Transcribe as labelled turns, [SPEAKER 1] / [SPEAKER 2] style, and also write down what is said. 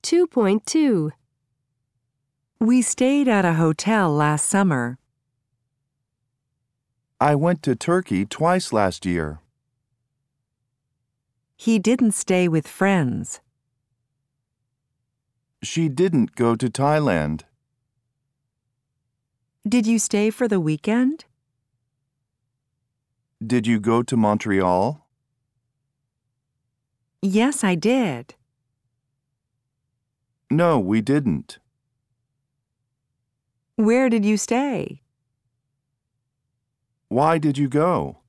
[SPEAKER 1] 2.2.
[SPEAKER 2] We stayed at a hotel last summer.
[SPEAKER 3] I went to Turkey twice last year.
[SPEAKER 2] He didn't stay with friends.
[SPEAKER 3] She didn't go to Thailand.
[SPEAKER 2] Did you stay for the weekend?
[SPEAKER 3] Did you go to Montreal?
[SPEAKER 2] Yes, I did.
[SPEAKER 3] No, we didn't.
[SPEAKER 2] Where did you stay?
[SPEAKER 3] Why did you go?